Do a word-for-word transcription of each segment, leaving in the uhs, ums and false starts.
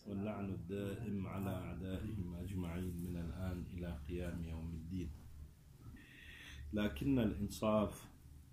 واللعن الدائم على أعدائهم أجمعين من الآن إلى قيام يوم الدين. لكن الإنصاف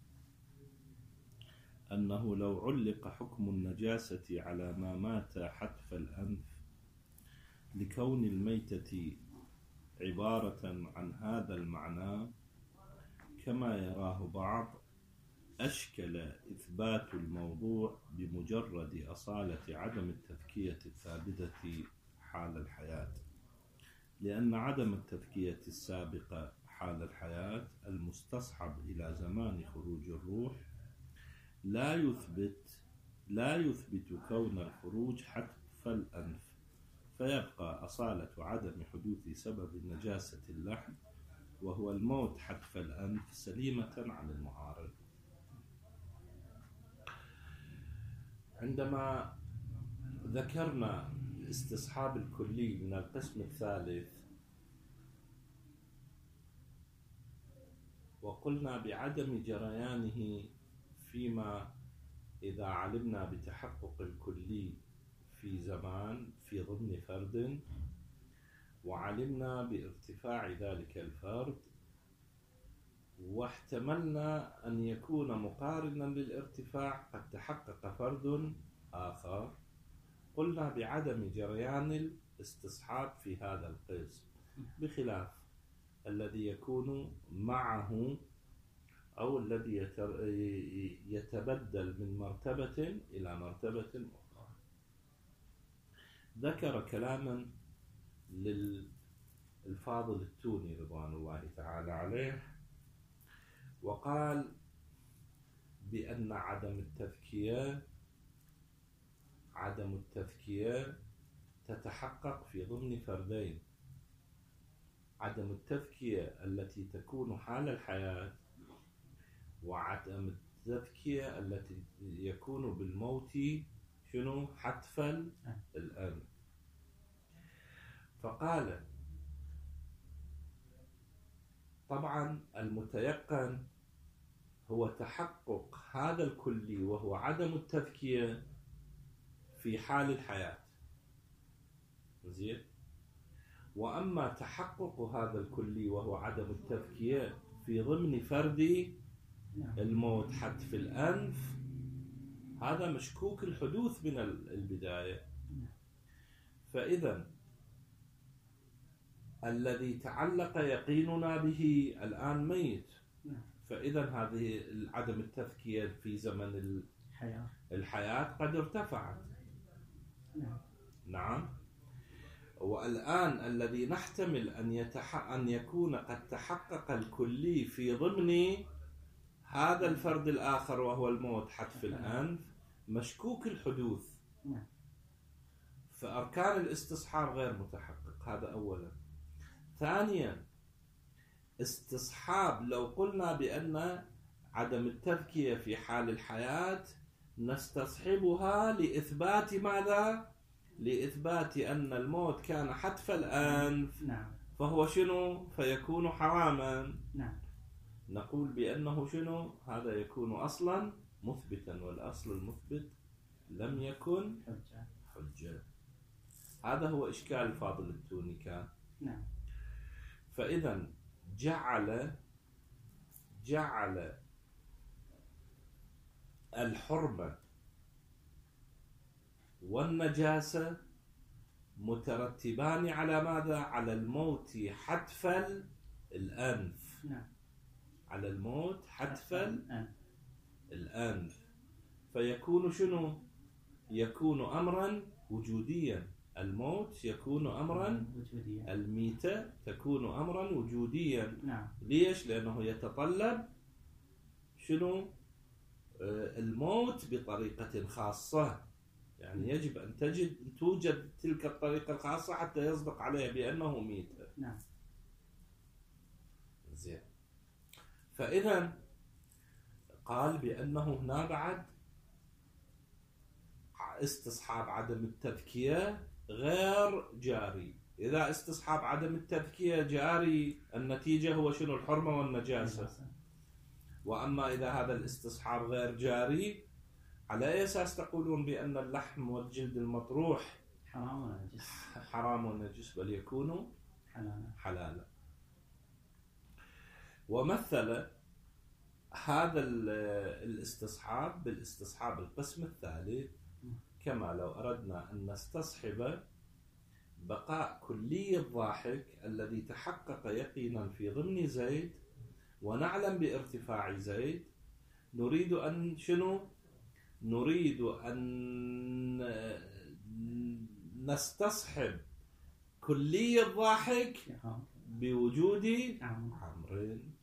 أنه لو علق حكم النجاسة على ما مات حتف الأنف لكون الميتة عبارة عن هذا المعنى كما يراه بعض، أشكل إثبات الموضوع بمجرد أصالة عدم التذكية الثابتة حال الحياة، لأن عدم التذكية السابقة حال الحياة المستصحب إلى زمان خروج الروح لا يثبت لا يثبت كون الخروج حتف الأنف، فيبقى أصالة عدم حدوث سبب نجاسة اللحم وهو الموت حتف الأنف سليمة عن المعارض. عندما ذكرنا الاستصحاب الكلي من القسم الثالث وقلنا بعدم جريانه فيما إذا علمنا بتحقق الكلي في زمان في ضمن فرد، وعلمنا بارتفاع ذلك الفرد، واحتملنا أن يكون مقارنا للارتفاع قد تحقق فرد آخر، قلنا بعدم جريان الاستصحاب في هذا القسم، بخلاف الذي يكون معه أو الذي يتبدل من مرتبة إلى مرتبة أخرى. ذكر كلاما للفاضل التوني رضوان الله تعالى عليه، وقال بأن عدم التذكية عدم التذكية تتحقق في ضمن فردين: عدم التذكية التي تكون حال الحياة، وعدم التذكية التي يكون بالموت شنو حتف الأنف. فقال طبعا المتيقن هو تحقق هذا الكلي وهو عدم التذكية في حال الحياة، زين، وأما تحقق هذا الكلي وهو عدم التذكية في ضمن فرد الموت حتف الأنف هذا مشكوك الحدوث من البداية. فإذا الذي تعلق يقيننا به الآن ميت، فإذا هذه عدم التذكية في زمن الحياة, الحياة قد ارتفعت. نعم. والآن الذي نحتمل أن, يتح... أن يكون قد تحقق الكلي في ضمن هذا الفرد الآخر وهو الموت حتف الأنف مشكوك الحدوث، فأركان الاستصحاب غير متحقق. هذا أولا. ثانيا، استصحاب لو قلنا بأن عدم التذكية في حال الحياة نستصحبها لإثبات ماذا؟ لإثبات أن الموت كان حتف الأنف. نعم. فهو شنو؟ فيكون حراما. نعم. نقول بأنه شنو؟ هذا يكون أصلا مثبتا، والأصل المثبت لم يكن حجة. حجة. هذا هو إشكال الفاضل التوني كان. نعم. فإذا جعل جعل الحرمة والنجاسة مترتبان على ماذا؟ على الموت حتف الأنف. نعم. على الموت حتف الأنف. فيكون شنو؟ يكون أمرا وجوديا. الموت يكون أمرا وجوديا، الميتة تكون أمرا وجوديا. نعم. ليش؟ لأنه يتطلب شنو؟ الموت بطريقة خاصة، يعني يجب أن تجد توجد تلك الطريقة الخاصة حتى يصدق عليها بأنه ميتة. نعم. زين. فإذا قال بأنه هنا بعد استصحاب عدم التذكية غير جاري. إذا استصحاب عدم التذكية جاري النتيجة هو شنو؟ الحرمة والنجاسة. وأما إذا هذا الاستصحاب غير جاري، على أي أساس تقولون بأن اللحم والجلد المطروح حرام ونجس حرام ونجس بل يكون حلالا حلالا. ومثل هذا الاستصحاب بالاستصحاب القسم الثالث، كما لو أردنا أن نستصحب بقاء كلي الضاحك الذي تحقق يقينا في ضمن زيد ونعلم بارتفاع زيد، نريد أن شنو؟ نريد أن نستصحب كلي الضاحك بوجود عمرين.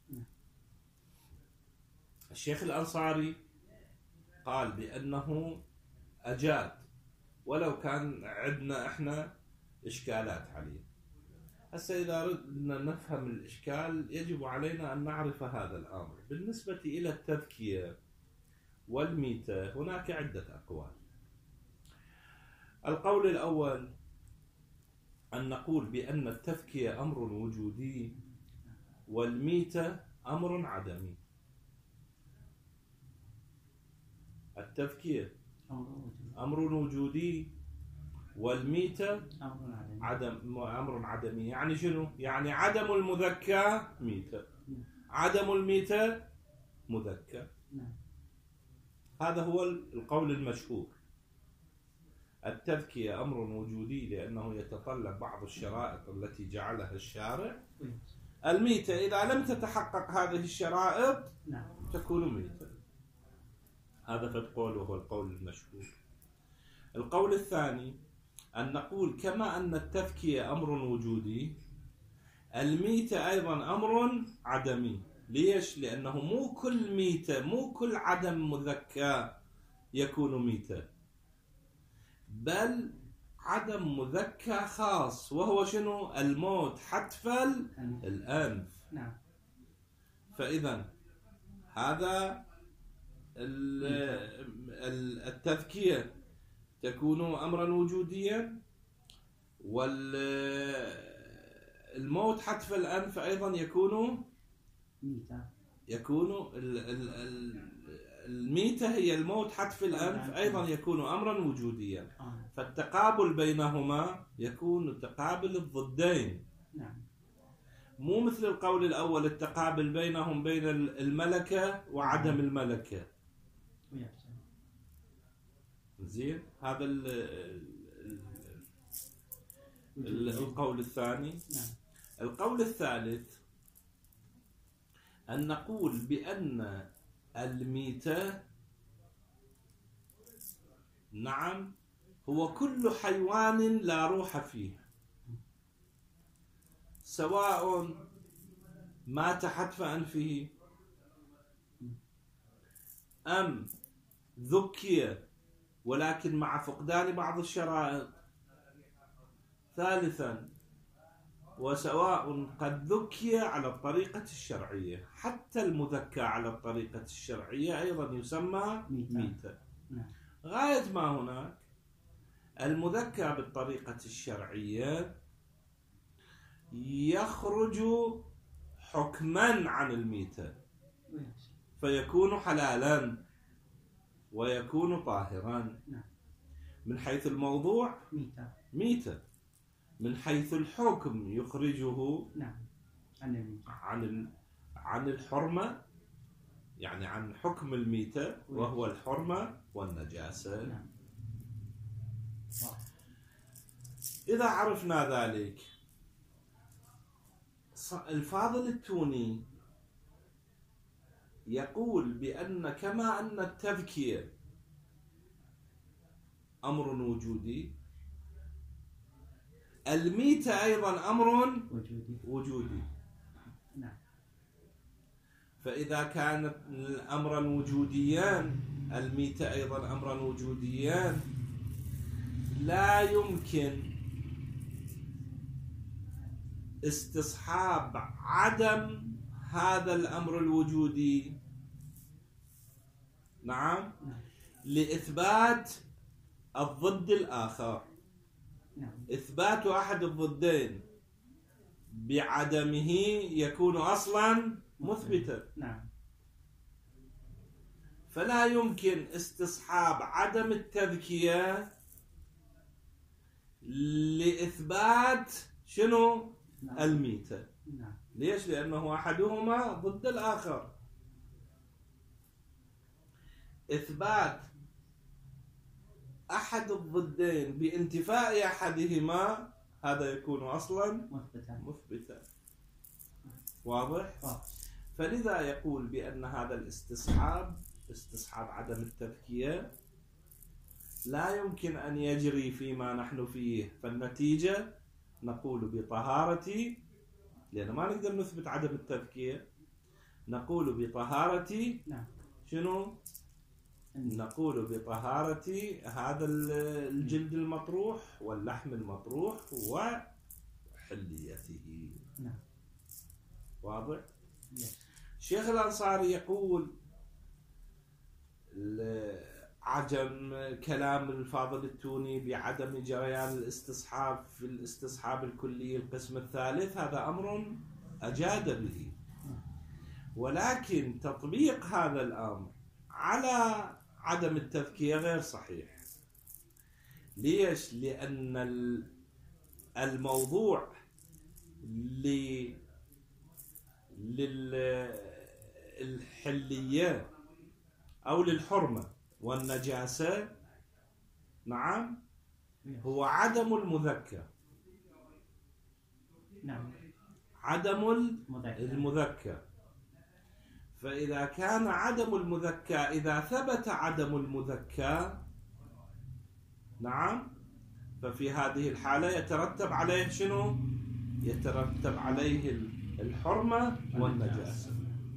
الشيخ الأنصاري قال بأنه أجاد، ولو كان عندنا إحنا إشكالات عليه. هسه إذا أردنا نفهم الإشكال يجب علينا أن نعرف هذا الأمر. بالنسبة إلى التذكية والميتة هناك عدة أقوال. القول الأول أن نقول بأن التذكية أمر وجودي والميتة أمر عدمي. التذكية أمر وجودي والميتة عدم أمر عدمي. يعني شنو؟ يعني عدم المذكى ميتة، عدم الميتة مذكى. هذا هو القول المشهور. التذكية أمر وجودي لأنه يتطلب بعض الشرائط التي جعلها الشارع. الميتة إذا لم تتحقق هذه الشرائط تكون ميتة. هذا في القول وهو القول المشهور. القول الثاني أن نقول كما أن التذكية أمر وجودي، الميتة أيضا أمر عدمي. ليش؟ لأنه مو كل ميتة، مو كل عدم مذكى يكون ميتة، بل عدم مذكى خاص وهو شنو؟ الموت حتف الأنف. نعم. فإذا هذا التذكية تكون أمرا وجوديا، والموت حتف الأنف أيضا يكون ميتة. يكون الميتة هي الموت حتف الأنف أيضا يكون أمرا وجوديا. فالتقابل بينهما يكون تقابل الضدين. مو مثل القول الأول التقابل بينهم بين الملكة وعدم الملكة. زين. هذا ال ال القول الثاني. القول الثالث أن نقول بأن الميتة نعم هو كل حيوان لا روح فيه، سواء مات حتف أنفه أم ذكي ولكن مع فقدان بعض الشرائط. ثالثا وسواء قد ذكي على الطريقة الشرعية، حتى المذكى على الطريقة الشرعية أيضا يسمى ميتة. غاية ما هناك المذكى بالطريقة الشرعية يخرج حكما عن الميتة فيكون حلالا ويكون طاهرا. من حيث الموضوع ميتة، من حيث الحكم يخرجه عن عن الحرمة، يعني عن حكم الميتة وهو الحرمة والنجاسة. إذا عرفنا ذلك، الفاضل التوني يقول بأن كما أن التذكية أمر وجودي، الميتة أيضا أمر وجودي. فإذا كانت أمرا وجوديان الميتة أيضا أمرا وجوديان، لا يمكن استصحاب عدم هذا الأمر الوجودي نعم لإثبات الضد الآخر. إثبات أحد الضدين بعدمه يكون أصلا مثبتا. فلا يمكن استصحاب عدم التذكية لإثبات شنو؟ نعم. الميتة. نعم. ليش؟ لأنه أحدهما ضد الآخر. إثبات أحد الضدين بانتفاء أحدهما هذا يكون أصلا مثبتا. مثبتا. واضح؟ آه. فلذا يقول بأن هذا الاستصحاب استصحاب عدم التذكية لا يمكن أن يجري فيما نحن فيه، فالنتيجة نقول بطهارة، لأن ما نقدر نثبت عدم التذكية، نقول بطهارة نعم. شنو؟ نقول بطهارة هذا الجلد المطروح واللحم المطروح وحليته. نعم. واضح؟ يس. الشيخ الأنصاري يقول عجم كلام الفاضل التوني بعدم جريان الاستصحاب في الاستصحاب الكلي القسم الثالث، هذا أمر أجاد به، ولكن تطبيق هذا الأمر على عدم التذكية غير صحيح. ليش؟ لأن الموضوع للحلية أو للحرمة والنجاسة نعم هو عدم المذكى. نعم. عدم المذكى. فإذا كان عدم المذكى، إذا ثبت عدم المذكى نعم ففي هذه الحالة يترتب عليه شنو؟ يترتب عليه الحرمة والنجاسة.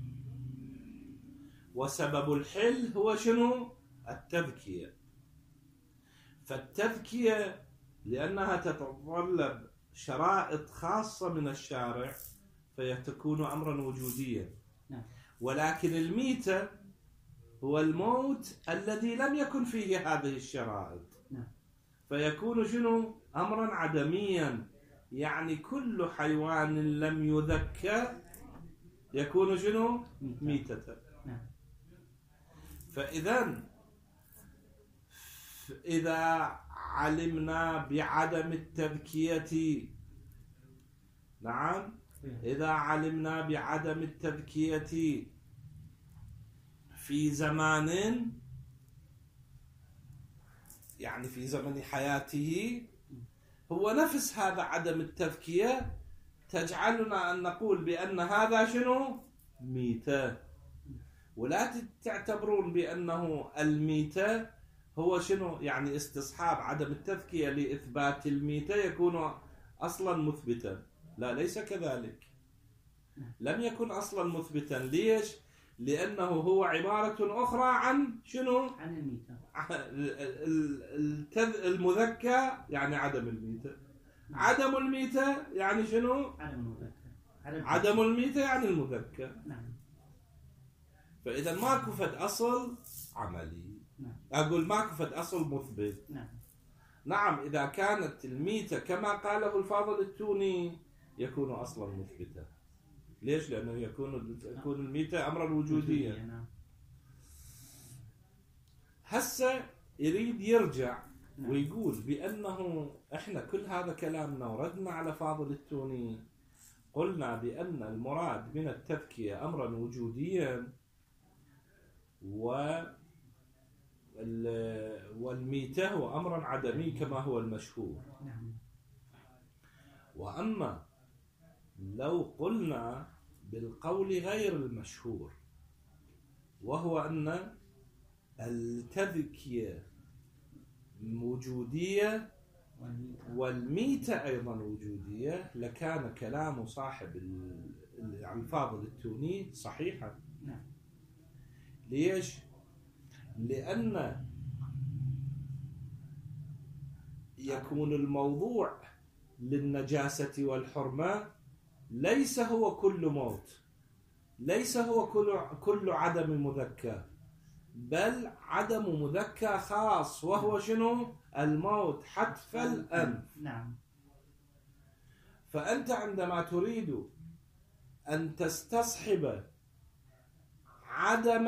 وسبب الحل هو شنو؟ التذكية. فالتذكية لأنها تتطلب شرائط خاصة من الشارع فيتكون أمرا وجوديا. ولكن الميتة هو الموت الذي لم يكن فيه هذه الشرائط، فيكون شنو؟ أمرا عدميا. يعني كل حيوان لم يذكى يكون شنو؟ ميتة. فإذا إذا علمنا بعدم التذكية نعم إذا علمنا بعدم التذكية في زمان، يعني في زمن حياته، هو نفس هذا عدم التذكية تجعلنا أن نقول بأن هذا شنو؟ ميتة. ولا تعتبرون بأنه الميتة هو شنو؟ يعني استصحاب عدم التذكية لإثبات الميتة يكون أصلا مثبتا. لا، ليس كذلك. لم يكن أصلا مثبتا. ليش؟ لأنه هو عبارة أخرى عن شنو؟ عن الميتة. المذكى يعني عدم الميتة. عدم الميتة يعني شنو؟ عدم المذكى. عدم الميتة يعني المذكى. نعم. فإذا ماكو فد أصل عملي. نعم. أقول ماكو فد أصل مثبت. نعم. نعم، إذا كانت الميتة كما قاله الفاضل التوني يكون أصلا مثبتا. ليش؟ لأنه يكون يكون الميتة أمرا وجوديا. نعم. هسه يريد يرجع ويقول بأنه إحنا كل هذا كلامنا وردنا على فاضل التوني قلنا بأن المراد من التذكية أمرا وجوديا و والميتة هو أمرا عدمي كما هو المشهور. نعم. وأما لو قلنا بالقول غير المشهور وهو أن التذكية وجودية والميتة أيضا وجودية، لكان كلام صاحب الفاضل التوني صحيحا. نعم. ليش؟ لأن يكون الموضوع للنجاسة والحرمة ليس هو كل موت، ليس هو كل كل عدم مذكى، بل عدم مذكى خاص وهو شنو؟ الموت حتف الأنف. نعم. فأنت عندما تريد أن تستصحب عدم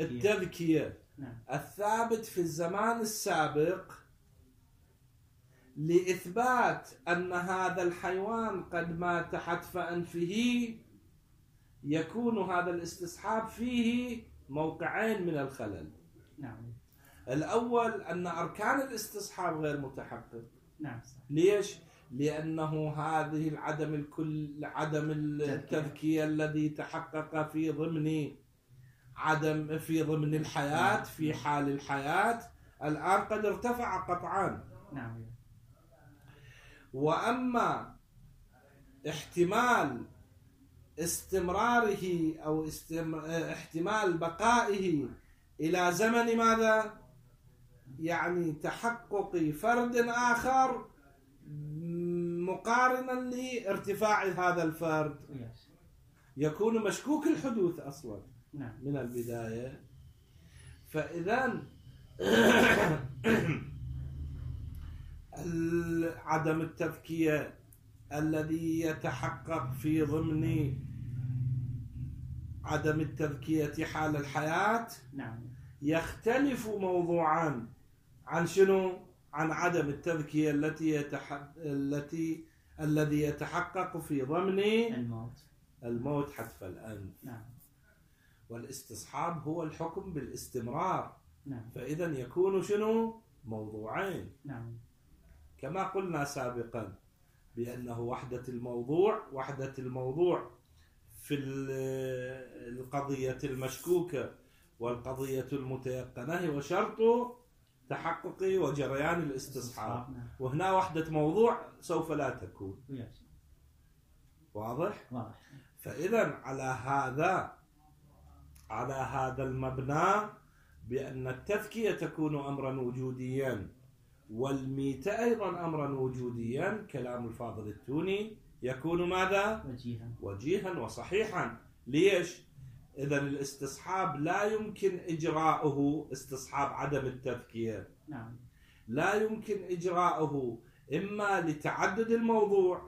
التذكية نعم. الثابت في الزمان السابق، لإثبات أن هذا الحيوان قد مات حتف أنفه يكون هذا الاستصحاب فيه موقعين من الخلل. نعم. الأول أن أركان الاستصحاب غير متحقق. نعم صح. ليش؟ لأنه هذه العدم الكل عدم التذكية الذي تحقق في ضمن عدم في ضمن الحياة في حال الحياة الآن قد ارتفع قطعا. نعم. وأما احتمال استمراره أو استم... احتمال بقائه إلى زمن ماذا؟ يعني تحقق فرد آخر مقارنا لارتفاع هذا الفرد يكون مشكوك الحدوث أصلا من البداية. فإذا عدم التذكية الذي يتحقق في ضمن عدم التذكية حال الحياة يختلف موضوعا عن شنو؟ عن عدم التذكية التي يتح... التي الذي يتحقق في ضمن الموت الموت حتف الأنف. نعم. والاستصحاب هو الحكم بالاستمرار. نعم. فإذا يكون شنو؟ موضوعين. نعم. كما قلنا سابقا بأنه وحدة الموضوع وحدة الموضوع في القضية المشكوكة والقضية المتيقنة وشرط تحقق وجريان الاستصحاب. وهنا وحدة موضوع سوف لا تكون. واضح؟ واضح. فإذا على هذا على هذا المبنى بأن التذكية تكون أمرا وجوديا والميتة أيضا أمرا وجوديا كلام الفاضل التوني يكون ماذا؟ وجيها وجيها وصحيحا. ليش؟ إذا الاستصحاب لا يمكن إجراؤه استصحاب عدم التذكية. نعم. لا يمكن إجراؤه إما لتعدد الموضوع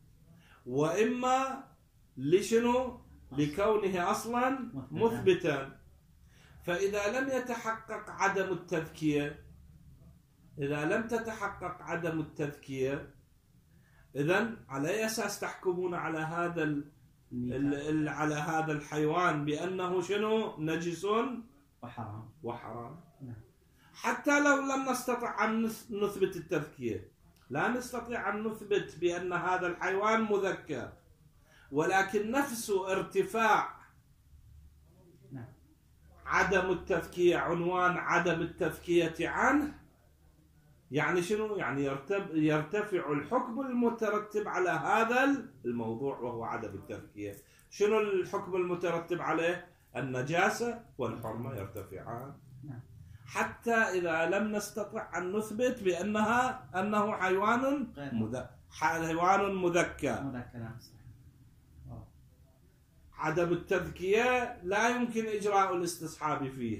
وإما لشنو؟ لكونه أصلا مثبتا. فإذا لم يتحقق عدم التذكية إذا لم تتحقق عدم التذكية إذن على أي أساس تحكمون على هذا ال ال على هذا الحيوان بأنه شنو؟ نجس وحرام وحرام. نعم. حتى لو لم نستطع أن نثبت التذكية لا نستطيع أن نثبت بأن هذا الحيوان مذكر ولكن نفس ارتفاع نعم. عدم التذكية عنوان عدم التذكية عنه يعني شنو؟ يعني يرتفع الحكم المترتب على هذا الموضوع وهو عدم التذكية. شنو الحكم المترتب عليه؟ النجاسة والحرمة يرتفعان. حتى إذا لم نستطع أن نثبت بأنها أنه حيوان مذ... حيوان مذكر. عدم التذكية لا يمكن إجراء الاستصحاب فيه.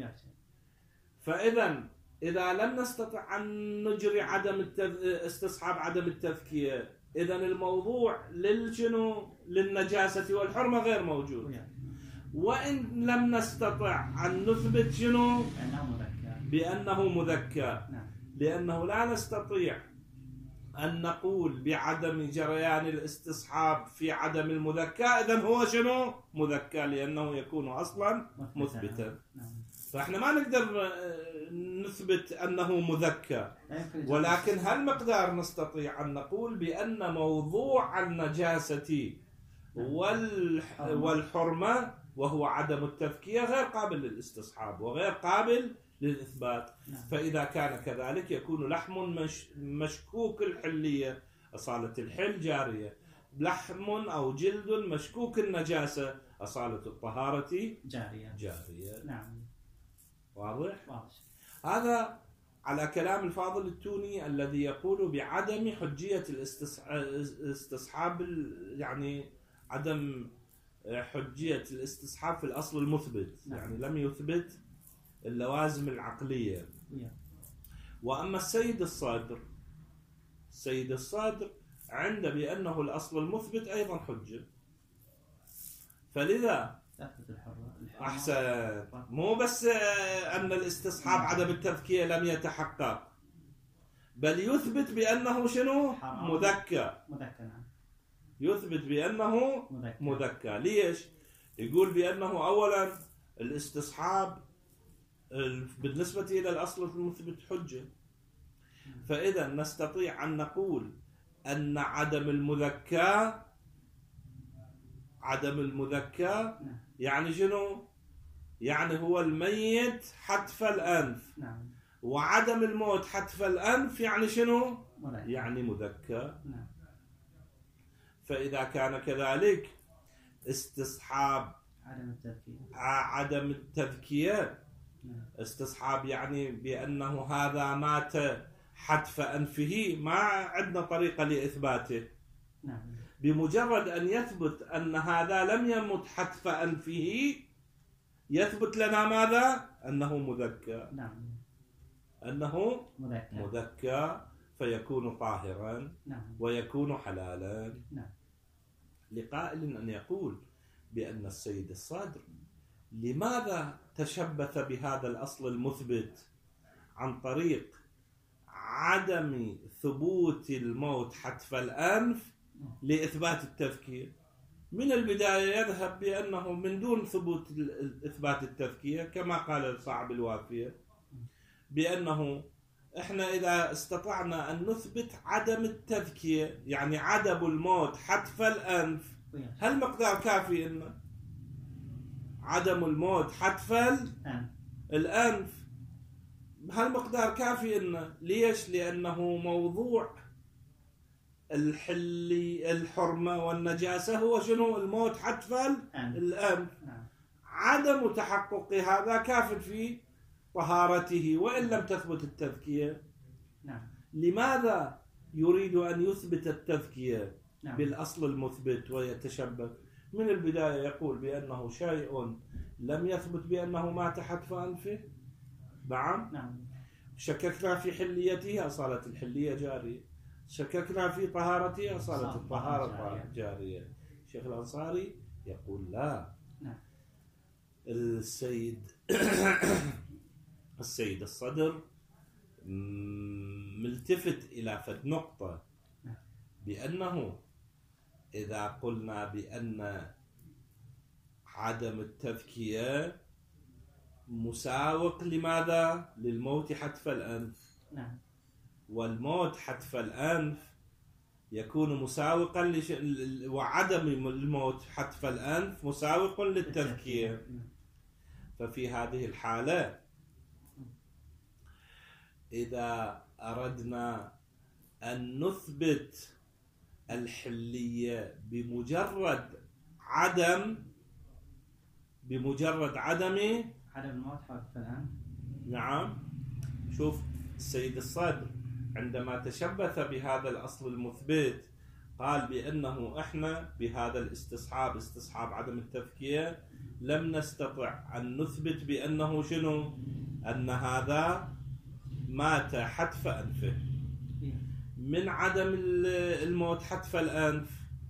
فإذا إذا لم نستطع أن نجري عدم التذ... استصحاب عدم التذكية إذن الموضوع للشنو؟ للنجاسة والحرمة غير موجود. وإن لم نستطع أن نثبت شنو؟ بأنه مذكر لأنه لا نستطيع أن نقول بعدم جريان الاستصحاب في عدم المذكر إذن هو شنو؟ مذكر لأنه يكون أصلا مثبتا. فإحنا ما نقدر نثبت أنه مذكر ولكن هل مقدار نستطيع أن نقول بأن موضوع النجاسة والحرمة وهو عدم التذكية غير قابل للاستصحاب وغير قابل للإثبات. فإذا كان كذلك يكون لحم مش مشكوك الحلية أصالة الحل جارية لحم أو جلد مشكوك النجاسة أصالة الطهارة جارية, جارية. نعم. واضح؟ واضح. هذا على كلام الفاضل التوني الذي يقول بعدم حجية الاستصحاب يعني عدم حجية الاستصحاب في الأصل المثبت. نعم. يعني لم يثبت اللوازم العقلية. نعم. وأما السيد الصادر السيد الصادر عند بأنه الأصل المثبت أيضا حجة. فلذا أحسن مو بس أن الاستصحاب عدم التذكية لم يتحقق بل يثبت بأنه شنو؟ حرام. مذكر. مذكر نعم. يثبت بأنه مذكر. مذكر. ليش؟ يقول بأنه أولا الاستصحاب بالنسبة إلى الأصل المثبت حجة، فإذا نستطيع أن نقول أن عدم المذكر عدم المذكر يعني شنو؟ يعني هو الميت حتف الأنف. نعم. وعدم الموت حتف الأنف يعني شنو؟ مذكر. يعني مذكر. نعم. فإذا كان كذلك استصحاب عدم التذكير عدم التذكير نعم. استصحاب يعني بأنه هذا مات حتف أنفه، ما عندنا طريقة لإثباته. نعم. بمجرد أن يثبت أن هذا لم يمت حتف أنفه يثبت لنا ماذا؟ أنه مذكر. نعم. أنه مذكر. مذكر فيكون طاهرا نعم. ويكون حلالا. نعم. لقائل أن يقول بأن السيد الصادر لماذا تشبث بهذا الأصل المثبت عن طريق عدم ثبوت الموت حتف الأنف لإثبات التذكير؟ من البداية يذهب بأنه من دون ثبوت إثبات التذكير كما قال صاحب الوافية، بأنه إحنا إذا استطعنا أن نثبت عدم التذكير يعني عدم الموت حتف الأنف، هل مقدار كافي إنه عدم الموت حتف الأنف؟ هل مقدار كافي إنه؟ ليش؟ لأنه موضوع الحلي الحرمة والنجاسة هو شنو؟ الموت حتف الأنف. عدم تحقق هذا كاف في طهارته وإن لم تثبت التذكية. لماذا يريد أن يثبت التذكية بالأصل المثبت ويتشبث؟ من البداية يقول بأنه شيء لم يثبت بأنه مات حتف أنفه. نعم. شككنا في حليته، أصالة الحلية جارية. شككنا في طهارته، أصالة الطهارة جارية. الشيخ الأنصاري يقول لا. السيد السيد الصدر ملتفت إلى فد نقطة، بأنه إذا قلنا بأن عدم التذكية مساوق لماذا؟ للموت حتف الأنف. نعم. والموت حتف الأنف يكون مساوقا لش... وعدم الموت حتف الأنف مساوق للتذكية. ففي هذه الحالة إذا أردنا أن نثبت الحلية بمجرد عدم بمجرد عدم عدم الموت حتف الأنف. نعم. شوف السيد الصدر عندما تشبث بهذا الأصل المثبت قال بأنه إحنا بهذا الاستصحاب استصحاب عدم التذكية لم نستطع أن نثبت بأنه شنو؟ أن هذا مات حتف أنفه. من عدم الموت حتف الأنف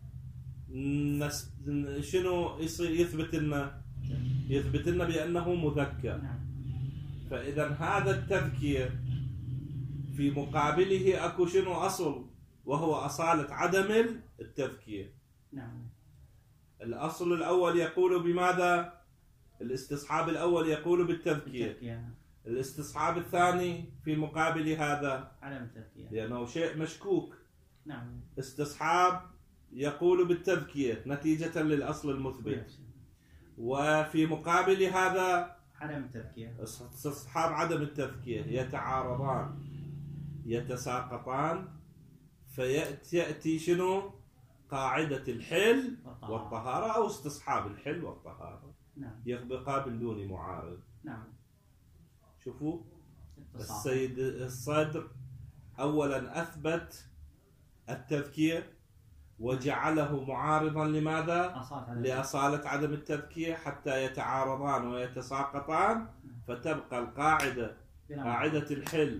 شنو يثبت لنا؟ يثبت لنا بأنه مذكر. فإذا هذا التذكير في مقابله أكو شنو أصل وهو أصالة عدم التذكير. نعم. الأصل الأول يقول بماذا؟ الاستصحاب الأول يقول بالتذكير. الاستصحاب الثاني في مقابل هذا عدم التذكير لأنه شيء مشكوك. نعم. استصحاب يقول بالتذكير نتيجة للأصل المثبت، وفي مقابل هذا عدم التذكير استصحاب عدم التذكير. يتعارضان يتساقطان فيأتي شنو؟ قاعدة الحل والطهارة, والطهارة أو استصحاب الحل والطهارة. نعم. يبقى من دون معارض. نعم. شوفوا السيد الصدر أولا أثبت التذكير وجعله معارضا لماذا؟ لأصالة عدم التذكير حتى يتعارضان ويتساقطان، فتبقى القاعدة قاعدة الحل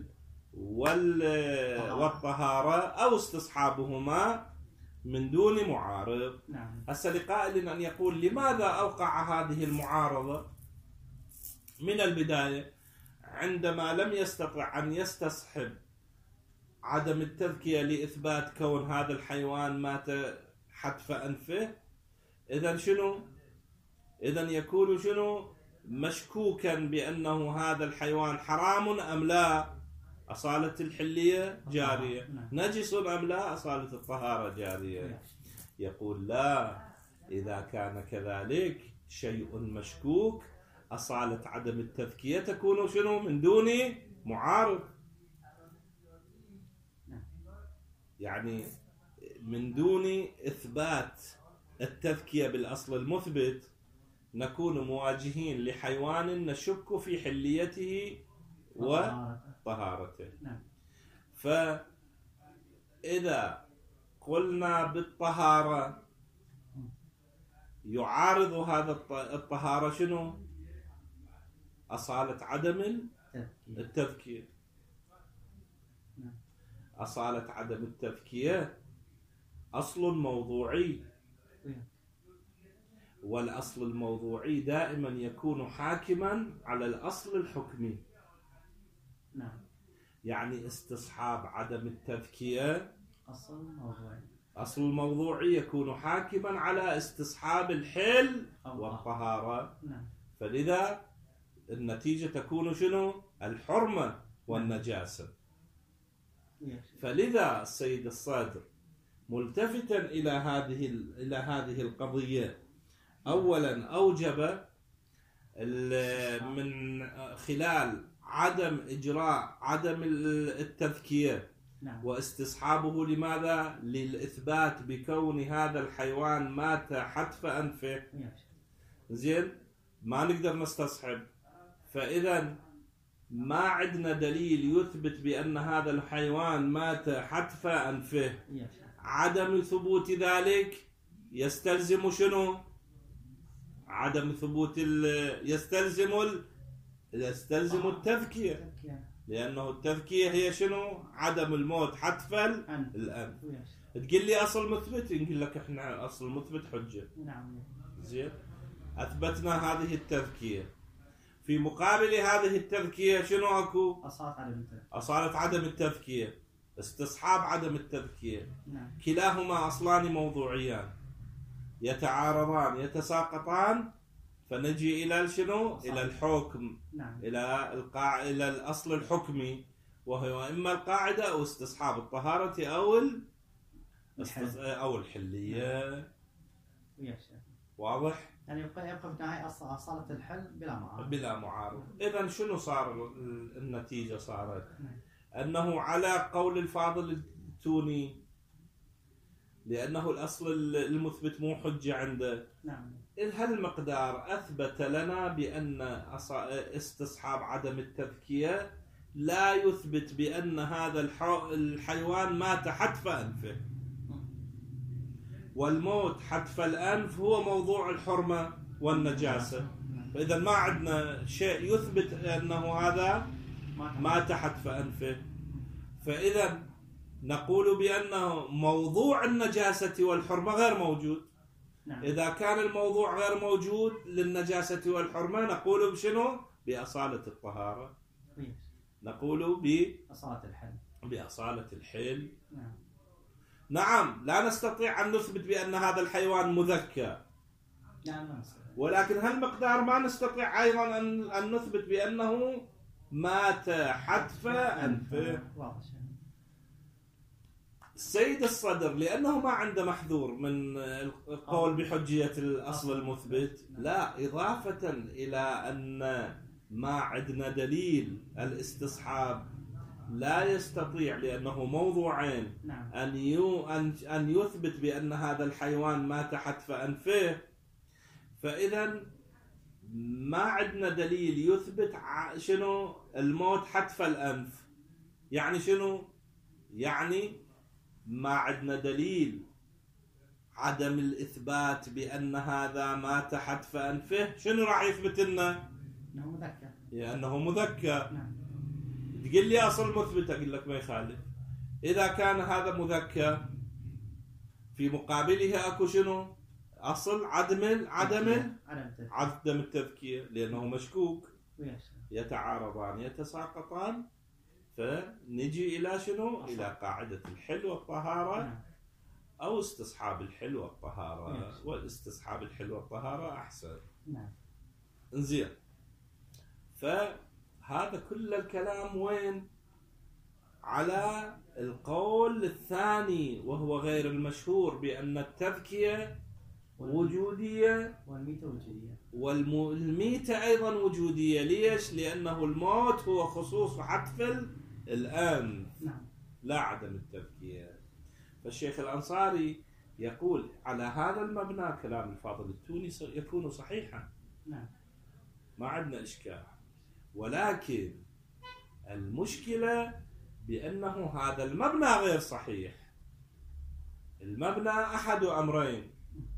والطهارة أو استصحابهما من دون معارض. نعم. هسه لقائل أن يقول لماذا أوقع هذه المعارضة من البداية عندما لم يستطع أن يستصحب عدم التذكية لإثبات كون هذا الحيوان مات حتف أنفه، إذن شنو؟ إذن يكون شنو؟ مشكوكا بأنه هذا الحيوان حرام أم لا؟ أصالة الحلية جارية. نجس أم لا؟ أصالة الطهارة جارية. يقول لا، إذا كان كذلك شيء مشكوك أصالة عدم التذكية تكون شنو؟ من دون معارض، يعني من دون إثبات التذكية بالأصل المثبت نكون مواجهين لحيوان نشك في حليته وطهارته. فإذا قلنا بالطهارة يعارض هذا الطهارة شنو؟ أصالة عدم التذكية. أصالة عدم التذكية أصل موضوعي، والأصل الموضوعي دائما يكون حاكما على الأصل الحكمي. يعني استصحاب عدم التذكية أصل موضوعي، أصل الموضوعي يكون حاكما على استصحاب الحل والطهارة. فلذا النتيجة تكون شنو؟ الحرمة والنجاسة. فلذا السيد الصادر ملتفتا إلى هذه إلى هذه القضية أولا أوجب من خلال عدم إجراء عدم التذكية واستصحابه لماذا؟ للإثبات بكون هذا الحيوان مات حتف أنفه. زين، ما نقدر نستصحب، فإذا ما عندنا دليل يثبت بأن هذا الحيوان مات حتف أنفه. عدم ثبوت ذلك يستلزم شنو؟ عدم ثبوت يستلزم ال... يستلزم التذكية، لأنه التذكية هي شنو؟ عدم الموت حتف الأنف. تقول لي أصل مثبت، نقول لك إحنا أصل مثبت حجة. زين، أثبتنا هذه التذكية، في مقابل هذه التذكية شنو أكو؟ أصالة عدم التذكية. أصالة عدم التذكية، استصحاب عدم التذكية. نعم. كلاهما أصلان موضوعيان يتعارضان يتساقطان، فنجي إلى شنو؟ إلى الحكم. نعم. إلى القاع إلى الأصل الحكمي، وهو إما القاعدة أو استصحاب الطهارة أو ال... استص... أو الحلية. نعم. واضح؟ يعني يبقى يبقى في النهاية أصالة الحل بلا معارض. بلا معارض. إذن شنو صار النتيجة؟ صارت أنه على قول الفاضل التوني، لأنه الأصل المثبت مو حجة عنده. نعم. إذ هالمقدار أثبت لنا بأن استصحاب عدم التذكية لا يثبت بأن هذا الحيوان مات حتف أنفه، والموت حتف الأنف هو موضوع الحرمة والنجاسة. فإذا ما عندنا شيء يثبت أنه هذا مات حتف أنفه، فإذا نقول بأنه موضوع النجاسة والحرمة غير موجود. نعم. إذا كان الموضوع غير موجود للنجاسة والحرمة نقول بشنو؟ بأصالة الطهارة. نقول بأصالة الحل. بأصالة الحل. نعم. نعم، لا نستطيع أن نثبت بأن هذا الحيوان مذكى. نعم. لا نستطيع. ولكن هالمقدار ما نستطيع أيضا أن أن نثبت بأنه مات حتف أنفه. السيد الصدر لأنه ما عنده محذور من القول بحجية الأصل المثبت، لا، إضافة إلى أن ما عندنا دليل الاستصحاب لا يستطيع لأنه موضوعين أن أن يثبت بأن هذا الحيوان مات حتف أنفه، فإذا ما عندنا دليل يثبت شنو الموت حتف الأنف. يعني شنو؟ يعني ما عندنا دليل عدم الإثبات بأن هذا مات حتف أنفه. شنو راح يثبت لنا؟ أنه مذكر. لأنه مذكر. نعم. تقول لي أصل مثبت، أقول لك ما يخالف. إذا كان هذا مذكر في مقابله أكو شنو؟ أصل عدم عدم عدم التذكير، لأنه مشكوك. يتعارضان يتساقطان، فنجي إلى شنو؟ إلى قاعدة الحل والطهارة نعم. أو استصحاب الحل والطهارة. نعم. والاستصحاب الحل والطهارة أحسن. نعم. انزين، فهذا كل الكلام وين؟ على القول الثاني وهو غير المشهور بأن التذكية وجودية والميتة وجودية، والميتة أيضا وجودية. ليش؟ لأنه الموت هو خصوص حتف الآن، نعم. لا عدم التذكية. فالشيخ الأنصاري يقول على هذا المبنى كلام الفاضل التوني يكون صحيحا، نعم. ما عندنا إشكال، ولكن المشكلة بأنه هذا المبنى غير صحيح. المبنى أحد أمرين: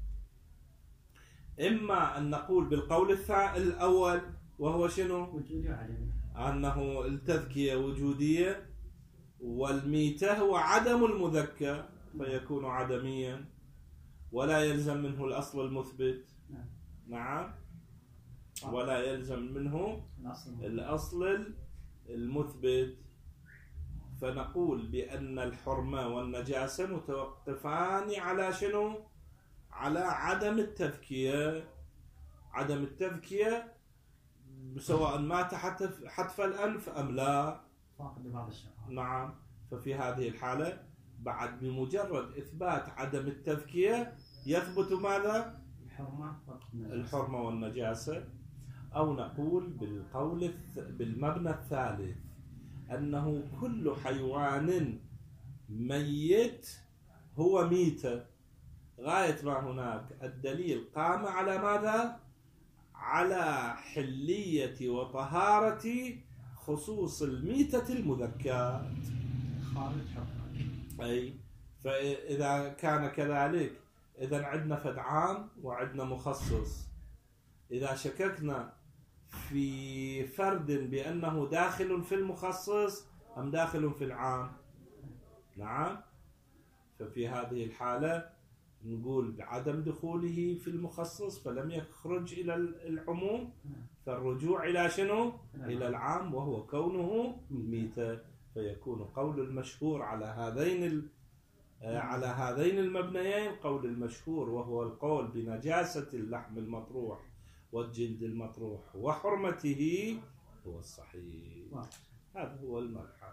إما أن نقول بالقول الأول وهو شنو؟ وجودي وعدمي، أنه التذكية وجودية والميتة هو عدم المذكر فيكون عدميا ولا يلزم منه الأصل المثبت. نعم. نعم. ولا يلزم منه الأصل الأصل المثبت. فنقول بأن الحرمة والنجاسة متوقفان على شنو؟ على عدم التذكية. عدم التذكية سواء مات حتف الأنف أم لا. فاقد لبعض الشرائع. نعم. ففي هذه الحالة بعد بمجرد إثبات عدم التذكية يثبت ماذا؟ الحرمة والنجاسة. الحرمة والنجاسة. أو نقول بالقول الث... بالمبنى الثالث أنه كل حيوان ميت هو ميتة. غاية ما هناك الدليل قام على ماذا؟ على حلية وطهارة خصوص الميتة المذكات خارج حرمة. أي فإذا كان كذلك إذا عندنا فد عام وعندنا مخصص. إذا شككنا في فرد بأنه داخل في المخصص أم داخل في العام، نعم، ففي هذه الحالة نقول بعدم دخوله في المخصص فلم يخرج إلى العموم، فالرجوع إلى شنو؟ إلى العام وهو كونه ميتة. فيكون قول المشهور على هذين على هذين المبنيين قول المشهور وهو القول بنجاسة اللحم المطروح والجلد المطروح وحرمته هو الصحيح. هذا هو المرحل.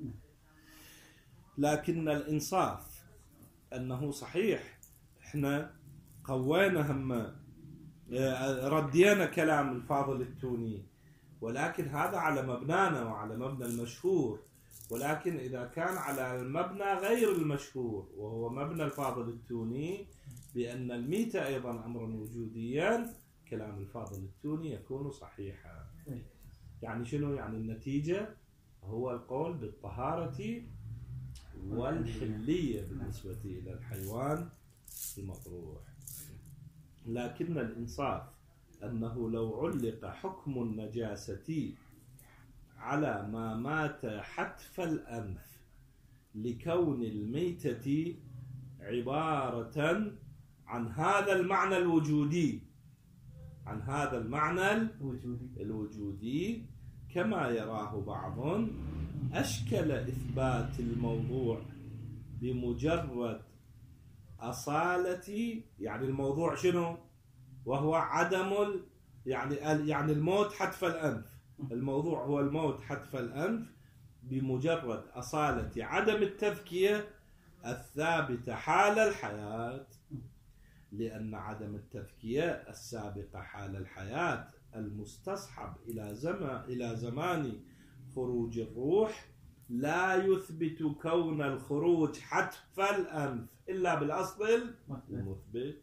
لكن الإنصاف أنه صحيح احنا قوينا هم ردينا كلام الفاضل التوني، ولكن هذا على مبنانا وعلى مبنى المشهور. ولكن إذا كان على المبنى غير المشهور وهو مبنى الفاضل التوني بأن الميتة أيضا أمر وجوديا، كلام الفاضل التوني يكون صحيحا. يعني شنو؟ يعني النتيجة هو القول بالطهارة والحلية بالنسبة إلى الحيوان المطروح. لكن الإنصاف أنه لو علق حكم النجاسة على ما مات حتف الأنف لكون الميتة عبارة عن هذا المعنى الوجودي عن هذا المعنى الوجودي, الوجودي كما يراه بعض، أشكل إثبات الموضوع بمجرد أصالة، يعني الموضوع شنو؟ وهو عدم ال... يعني يعني الموت حتف الأنف. الموضوع هو الموت حتف الأنف بمجرد أصالة عدم التذكية الثابتة حال الحياة، لأن عدم التذكية السابقة حال الحياة المستصحب إلى زمان إلى زمان خروج الروح لا يثبت كون الخروج حتف الأنف إلا بالأصل المثبت.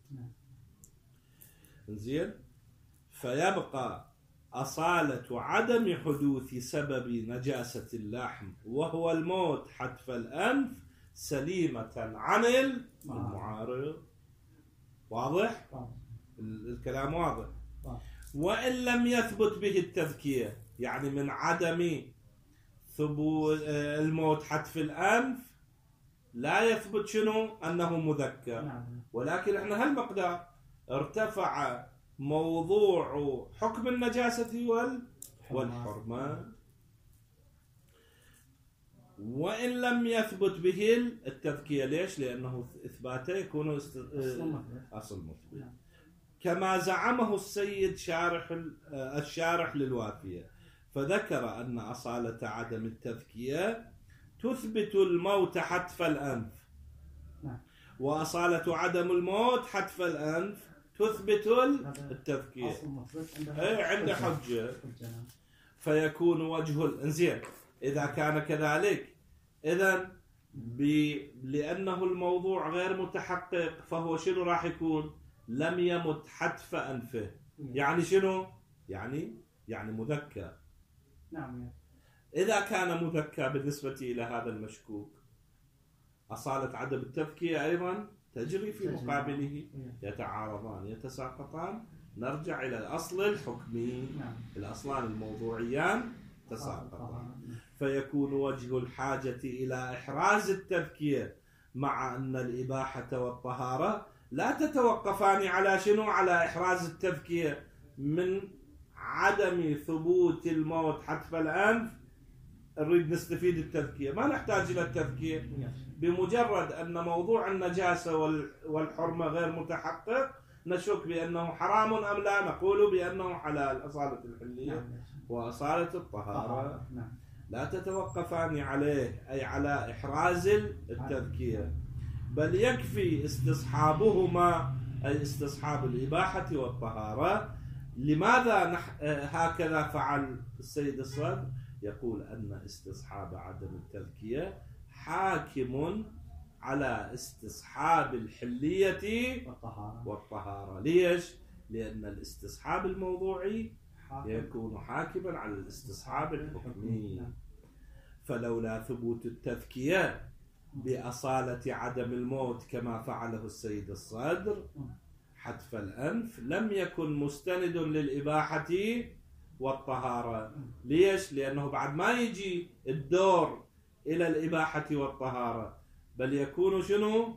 زين، فيبقى أصالة عدم حدوث سبب نجاسة اللحم وهو الموت حتف الأنف سليمة عن المعارض. واضح؟ الكلام واضح. وإن لم يثبت به التذكية، يعني من عدم ثبوت الموت حتف الأنف لا يثبت شنو؟ أنه مذكر. ولكن احنا هالمقدار ارتفع موضوع حكم النجاسة والحرمة. وإن لم يثبت به التذكية. ليش؟ لأنه إثباته يكون است... أصل مثبت، كما زعمه السيد شارح الشارح للوافية، فذكر أن أصالة عدم التذكية تثبت الموت حتف الأنف، وأصالة عدم الموت حتف الأنف تثبت التذكية. أي عند حجة، فيكون وجه الانزين. إذا كان كذلك، إذن ب... لأنه الموضوع غير متحقق، فهو شنو راح يكون؟ لم يمت حتف أنفه. يعني شنو؟ يعني يعني مذكر. نعم. إذا كان مذكر بالنسبة إلى هذا المشكوك، أصالة عدم التذكية أيضا تجري في مقابله، يتعارضان يتساقطان. نرجع إلى الأصل الحكمي، الأصلان الموضوعيان تساقطان، فيكون وجه الحاجة إلى إحراز التذكية مع أن الإباحة والطهارة لا تتوقفان على شنو؟ على إحراز التذكية من عدم ثبوت الموت حتف الأنف. نريد نستفيد التذكية، ما نحتاج إلى التذكية. بمجرد أن موضوع النجاسة والحرمة غير متحقق، نشك بأنه حرام أم لا، نقول بأنه حلال. أصالة الحلية وأصالة الطهارة لا تتوقفان عليه، أي على إحراز التذكية، بل يكفي استصحابهما، أي استصحاب الإباحة والطهارة. لماذا نح... هكذا فعل السيد الصدر؟ يقول أن استصحاب عدم التذكية حاكم على استصحاب الحلية والطهارة. والطهارة. ليش؟ لأن الاستصحاب الموضوعي يكون حاكما على الاستصحاب الحكمي. فلولا ثبوت التذكية بأصالة عدم الموت كما فعله السيد الصدر حتف الأنف، لم يكن مستند للإباحة والطهارة. ليش؟ لأنه بعد ما يجي الدور إلى الإباحة والطهارة، بل يكون شنو؟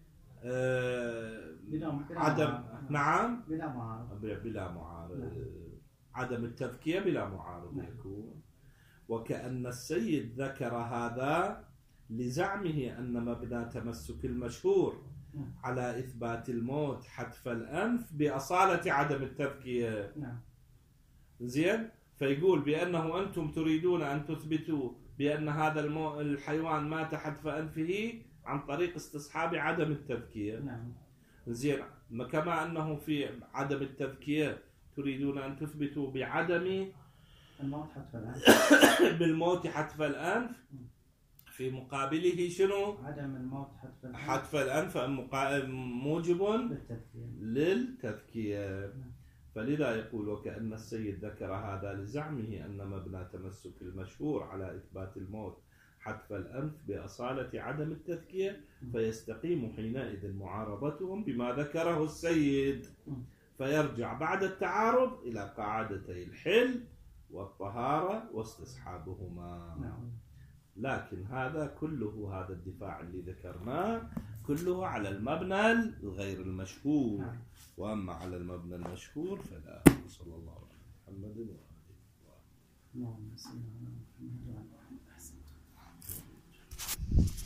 آه عدم. نعم، بلا معارض. بلا معارض. عدم التذكية بلا معارض يكون. وكأن السيد ذكر هذا لزعمه أن مبنى تمسك المشهور على إثبات الموت حتف الأنف بأصالة عدم التذكية. زين؟ فيقول بأنه أنتم تريدون أن تثبتوا بأن هذا المو... الحيوان مات حتف أنفه عن طريق استصحاب عدم التذكية. نعم. زين، كما أنه في عدم التذكية تريدون أن تثبتوا بعدم الموت حتف الأنف بالموت حتف الأنف، في مقابله شنو؟ عدم الموت حتف الأنف. حتف الأنف موجب للتذكية. للتذكية. فلذا يقول وكأن السيد ذكر هذا لزعمه أن مبنى تمسك المشهور على إثبات الموت حتف الأنف بأصالة عدم التذكية، فيستقيم حينئذ معارضتهم بما ذكره السيد، فيرجع بعد التعارض إلى قاعدتي الحل والطهارة واستصحابهما. لكن هذا كله، هذا الدفاع اللي ذكرناه كله على المبنى الغير المشهور. وأما على المبنى المشهور فلا. صلى الله عليه محمد وآله وآله. اللهم صل على محمد وعلى آله وصحبه.